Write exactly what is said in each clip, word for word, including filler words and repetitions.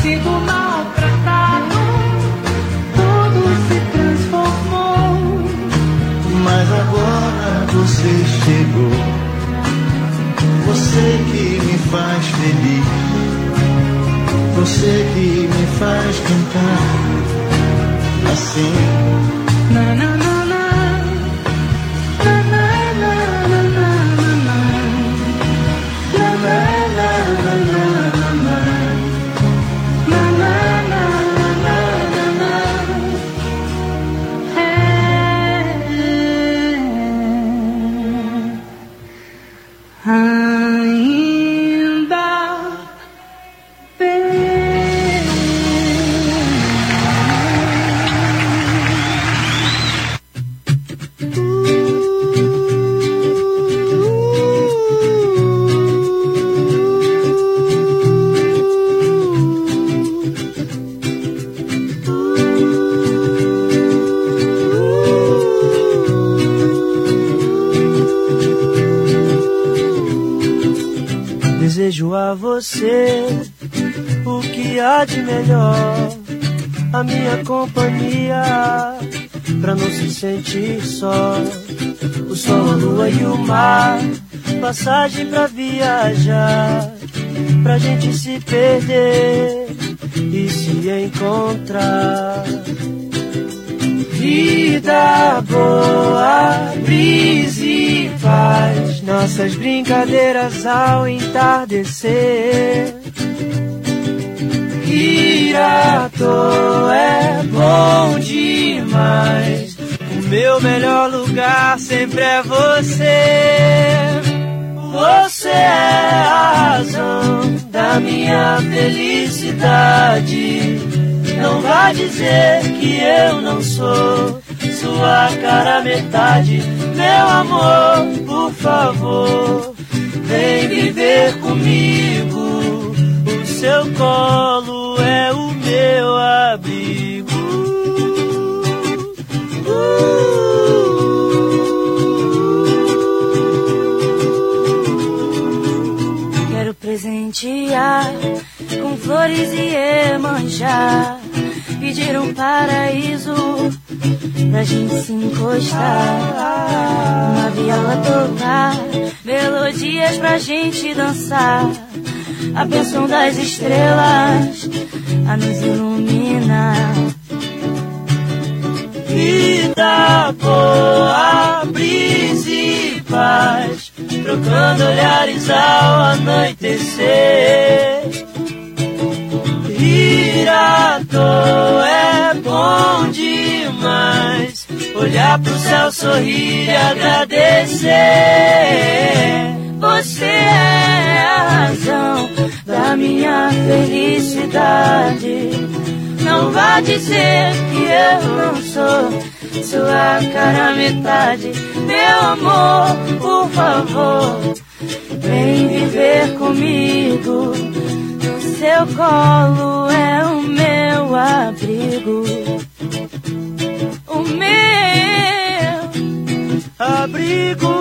sido maltratado, tudo se transformou. Mas agora você chegou, você que me faz feliz, você que me faz cantar assim. Na, na, na, na. Na, na, na, na, na, na. Na, na, na, na, na, na. Na, na, na, na, na, na. É. Ainda bem. Desejo a você o que há de melhor, a minha companhia, pra não se sentir só. O sol, a lua e o mar, passagem pra viajar, pra gente se perder e se encontrar. Vida boa, brisa e paz, nossas brincadeiras ao entardecer. Ir à toa é bom demais, o meu melhor lugar sempre é você. Você é a razão da minha felicidade. Não vá dizer que eu não sou sua cara metade. Meu amor, por favor, vem viver comigo. O seu colo é o meu abrigo. uh. Quero presentear com flores e Iemanjá, pedir um paraíso pra gente se encostar, uma viola tocar, melodias pra gente dançar, a bênção das estrelas a nos iluminar. Vida boa, brisa e paz, trocando olhares ao anoitecer. Ir à toa é bom demais, olhar pro céu, sorrir e agradecer. Você é a razão da minha felicidade. Não vá dizer que eu não sou sua cara metade. Meu amor, por favor, vem viver comigo. O seu colo é o meu abrigo, o meu abrigo.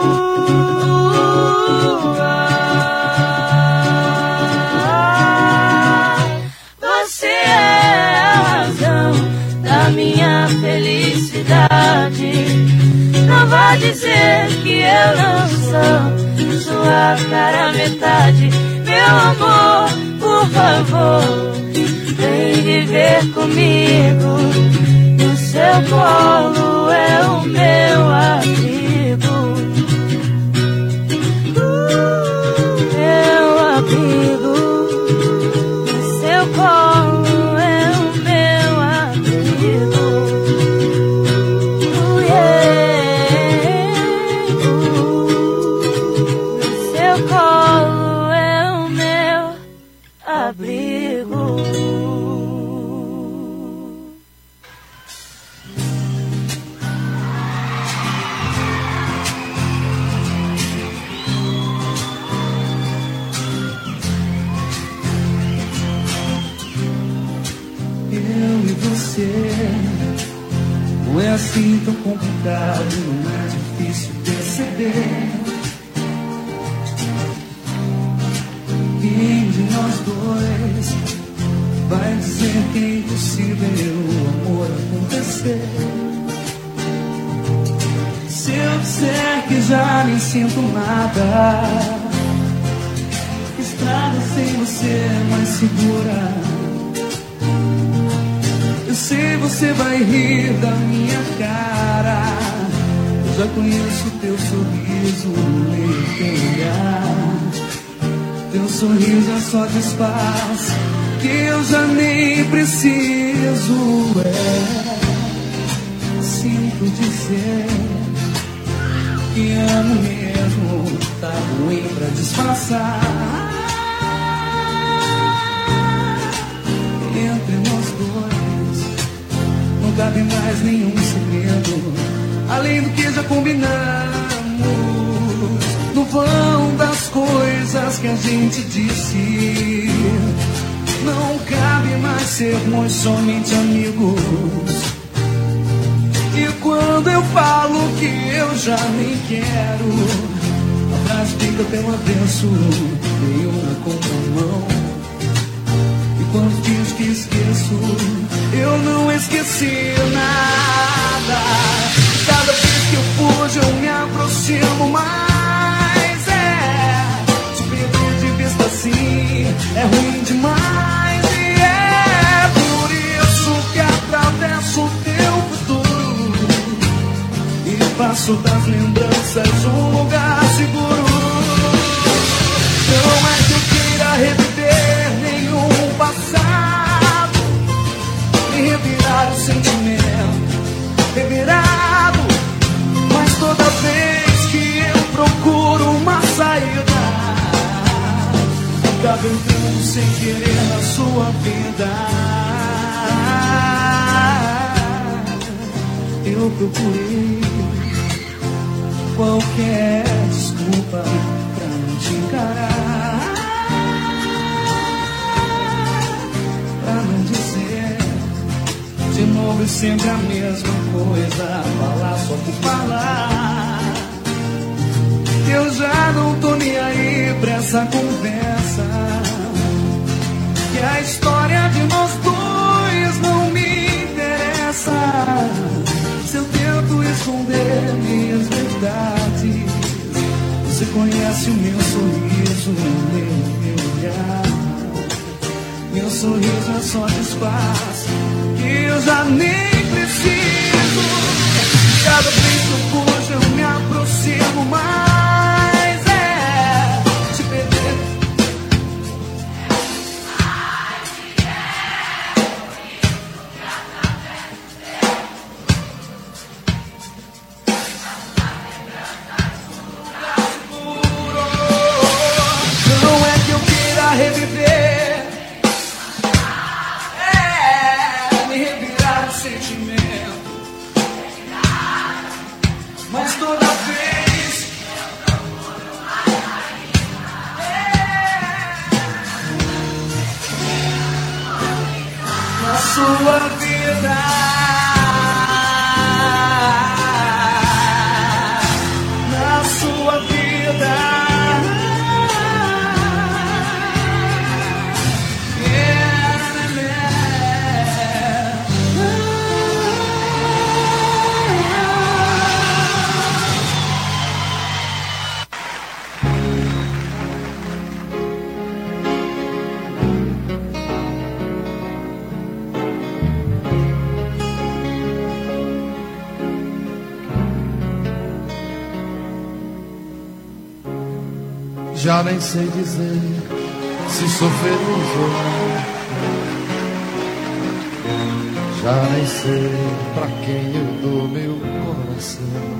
Você é a razão da minha felicidade. Não vá dizer que eu não sou sua cara metade. Meu amor, por favor, vem viver comigo. O seu colo é o meu abrigo, meu abrigo. O seu colo é o meu abrigo. Uh, yeah. uh, o seu colo é o meu abrigo. Eu e você, não é assim tão complicado, não é difícil perceber. Quem de nós dois vai dizer que é impossível o amor acontecer. Se eu disser que já nem sinto nada, estrada sem você é mais segura. Eu sei você vai rir da minha cara. Eu já conheço teu sorriso, leio teu olhar. Teu sorriso é só disfarce que eu já nem preciso. É, sinto dizer que amo mesmo, tá ruim pra disfarçar. Entre nós dois não cabe mais nenhum segredo, além do que já combinamos. No vão das coisas que a gente disse, não cabe mais sermos somente amigos. E quando eu falo que eu já nem quero, a frase fica pelo avesso, meio na contramão. E quando diz que esqueço, eu não esqueci nada. Cada vez que eu fujo eu me aproximo mais. É, te perder de vista assim é ruim demais. E é por isso que atravesso o teu futuro e faço das lembranças um lugar seguro. Não é que eu queira reviver nenhum passado, nem revirar o sentimento revirado, mas toda vez que eu procuro uma saída, acabo entrando sem querer na sua vida. Eu procurei qualquer desculpa pra não te encarar, pra não dizer de novo e sempre a mesma coisa, falar só por falar. Eu já não tô nem aí pra essa conversa, que a história de nós dois não me interessa. Se eu tento esconder minhas verdades, você conhece o meu sorriso, o meu olhar. Meu sorriso é só disfarce que eu já nem preciso. Cada vez que eu fujo eu me aproximo mais. É, te perder. Não é que eu queira reviver, é, me revirar o sentimento, mas toda vez é, na sua vida, na sua vida. Já nem sei dizer se sou feliz ou não. Já nem sei pra quem eu dou meu coração.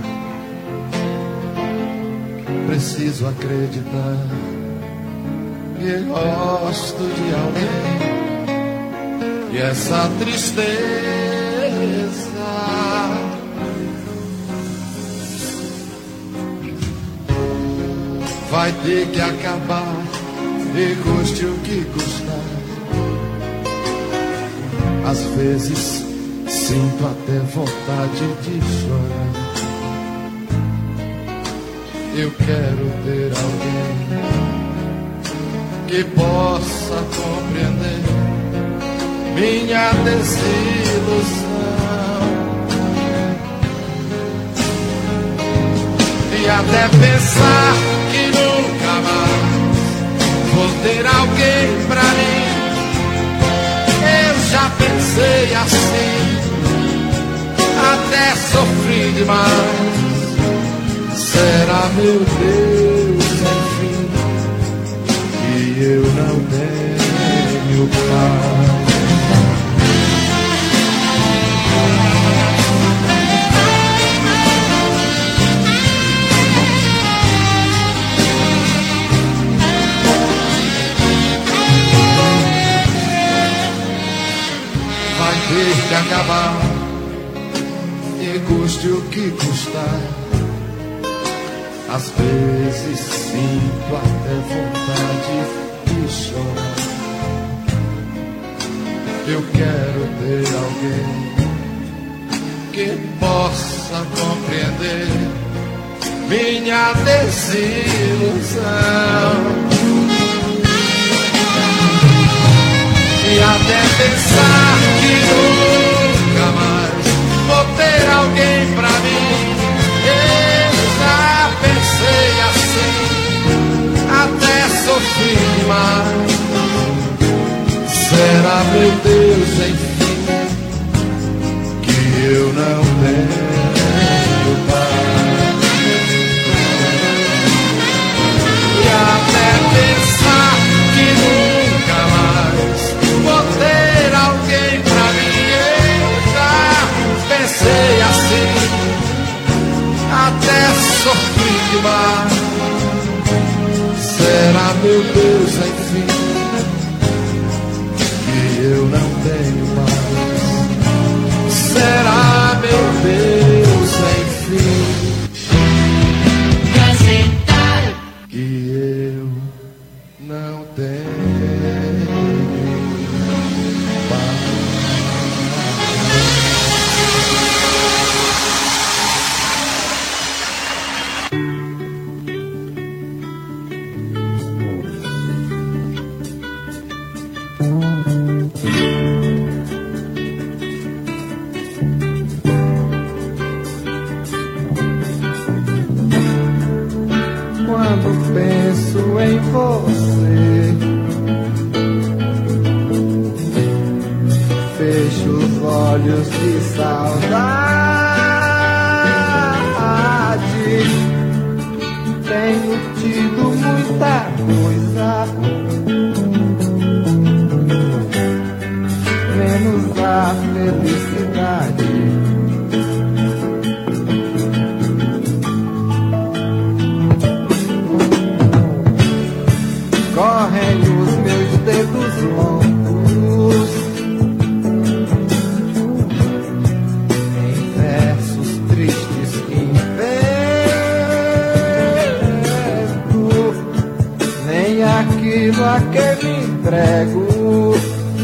Preciso acreditar que gosto de alguém. E essa tristeza vai ter que acabar, e custe o que custar. Às vezes sinto até vontade de chorar. Eu quero ter alguém que possa compreender minha desilusão. E até pensar que nunca mais vou ter alguém pra mim. Eu já pensei assim, até sofri demais. Será, meu Deus, enfim, que eu não tenho paz? Vai ter que acabar, e custe o que custar. Às vezes sinto até vontade de chorar. Eu quero ter alguém que possa compreender minha desilusão. E até pensar que nunca mais vou ter alguém pra mim. Pensei assim, até sofri demais. Será, meu Deus, enfim, que eu não tenho paz? E até pensar que nunca mais vou ter alguém pra mim. Eu já pensei assim, até sofri demais. Será, meu Deus, enfim, que eu não tenho paz? Será, meu Deus, enfim, que eu não tenho paz? Quando penso em você, fecho os olhos de saudade. Tenho tido muita coisa, menos a felicidade. Correm os meus dedos longos em versos tristes que invento, nem aquilo a que me entrego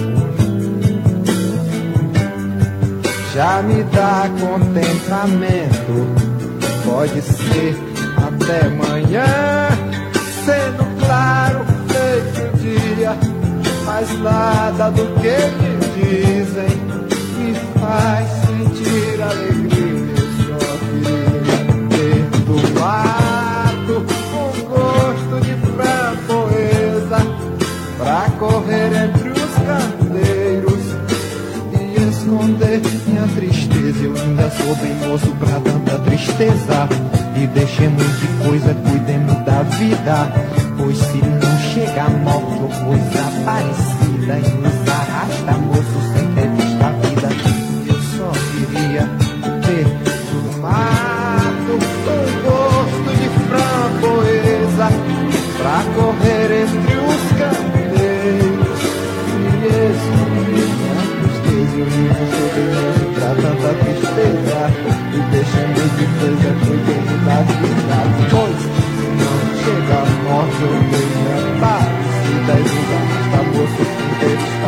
já me dá contentamento. Pode ser até amanhã, sendo claro feito dia, mas nada do que me dizem me faz sentir alegria. Eu só queria ter do lado um gosto de framboesa pra correr entre os candeiros e esconder minha tristeza. Eu ainda sou bem moço pra tanta tristeza. E deixemos de coisa, cuidemos da vida, pois se não chega a morte ou coisa parecida e nos arrasta, moço, sem ter visto a vida. Eu só queria ter do mato um gosto de framboesa pra correr entre os candeiros e esconder minha tristeza. Eu ainda sou bem moço pra tanta tristeza. E deixemos de coisa, cuidemos da vida, pois se não chega a morte ou coisa parecida e nos arrasta, moço, sem ter visto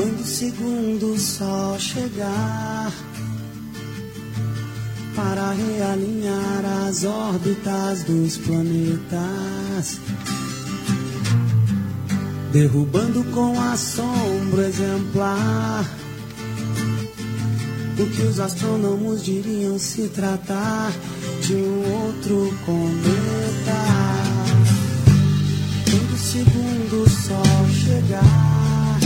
Quando o segundo sol chegar para realinhar as órbitas dos planetas, derrubando com assombro exemplar o que os astrônomos diriam se tratar de um outro cometa. Quando o segundo sol chegar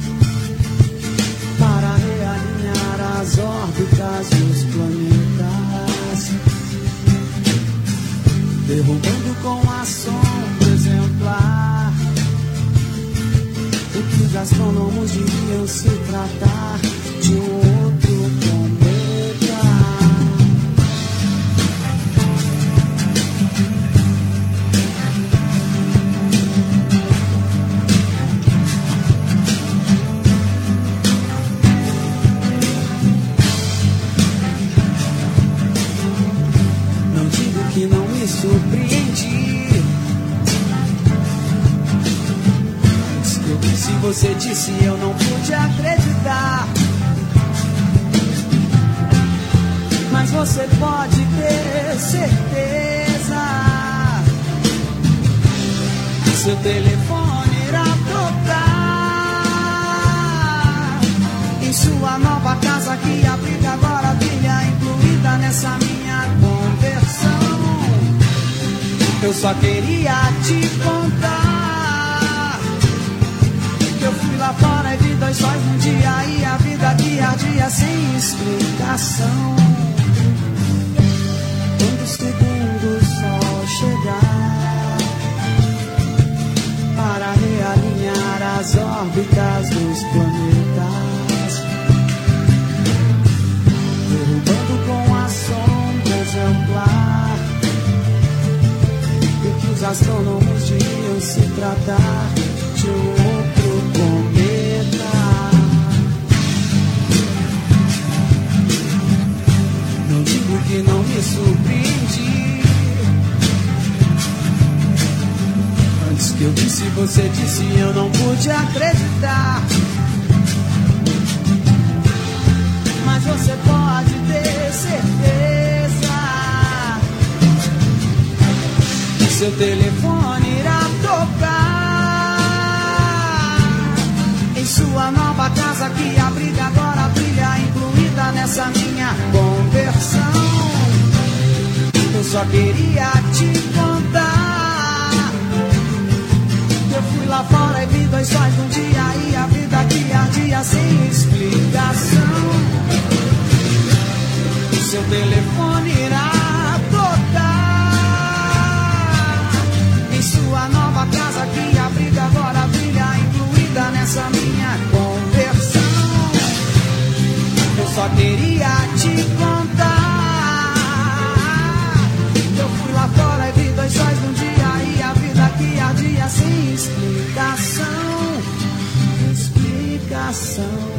para realinhar as órbitas dos planetas, derrubando com assombro exemplar o que os astrônomos diriam se tratar de um outro cometa. Não digo que não me surpreendi. Antes que eu disse, você disse, eu não pude acreditar. Mas você pode ter certeza, seu telefone irá tocar em sua nova casa que abriga agora a trilha incluída nessa minha conversão. Eu só queria te contar que eu fui lá fora e vi dois sóis num dia e a vida que ardia sem explicação. Quando o segundo sol chegar para realinhar as órbitas dos planetas, derrubando com assombro exemplar o que os astrônomos diriam se tratar de um outro cometa. Não digo que não me surpreendi. Antes que eu disse, você disse, eu não pude acreditar. Mas você pode ter certeza que seu telefone irá tocar em sua nova casa que abriga agora a brilha incluída nessa minha conversão. Eu só queria te contar que eu fui lá fora e vi dois sóis num dia e a vida que ardia sem explicação. O seu telefone irá tocar em sua nova casa que abriga agora a brilha incluída nessa minha conversão. Eu só queria te contar que eu fui lá fora e vi dois sóis num dia e a vida que ardia sem explicação. Explicação.